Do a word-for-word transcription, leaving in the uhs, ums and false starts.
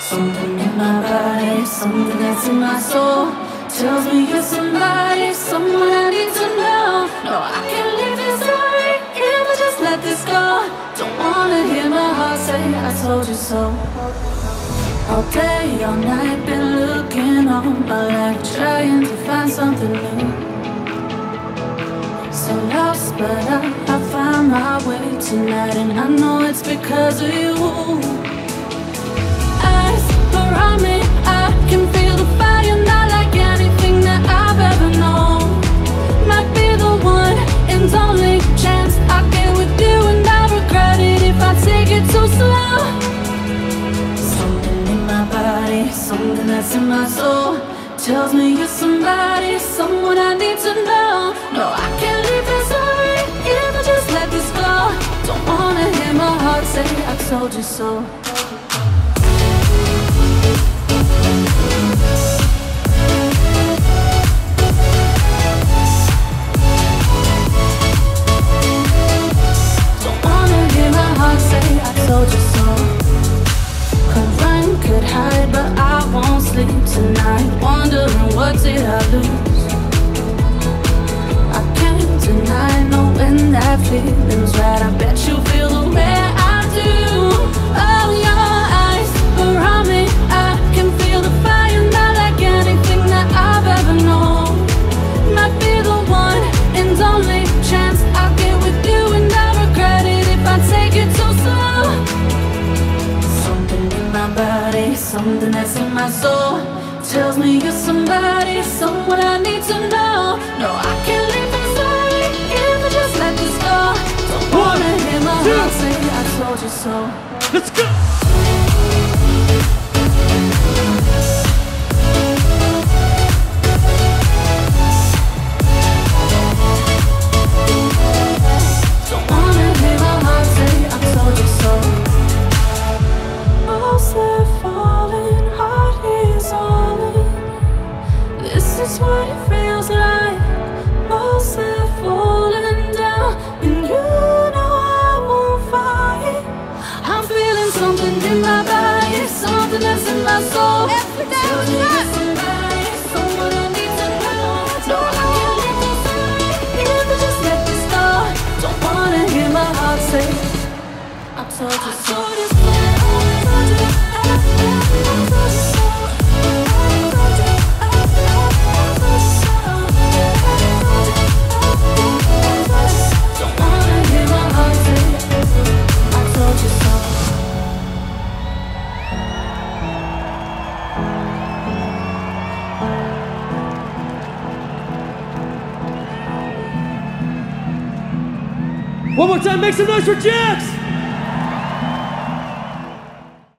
Something in my body, something that's in my soul tells me you're somebody, someone I need to know. No, I can't leave this story if I just let this go. Don't wanna hear my heart say I told you so. All day, all night, been looking on my life, trying to find something new. So lost, but I, I found my way tonight, and I know it's because of you. Eyes around me, I can feel the fire, not like anything that I've ever known. Might be the one and only chance I get with you, and I regret it if I take it too slow. Something in my body, something that's in my soul tells me you're somebody, someone I need to know. No, I can't leave this story if I just let this go. Don't wanna hear my heart say I told you so. Don't wanna hear my heart say I told you so. Could run, could hide, but I won't sleep tonight, wondering what did I lose. I can't deny knowing that feeling's right. I bet you feel the way I do. Oh, your eyes around me, I can feel the fire, not like anything that I've ever known. Might be the one and only chance I get with you, and I regret it if I take it too slow. Something in my body, something that's in my soul tells me you're somebody, someone I need to know. No, I can't leave this story if I just let this go. Don't wanna hear my heart say I told you so. Let's go! Don't wanna hear my heart say I told you so. Walls are falling, heart is all in. This is what it feels like. Walls are falling down, and you know I won't fight. I'm feeling something in my body, something that's in my soul. Tells me you're somebody, someone I need to know. No, I can't leave this story if I just let this go. Don't wanna hear my heart say I told you so. Don't wanna hear my heart say I told you so. One more time, make some noise for Jax!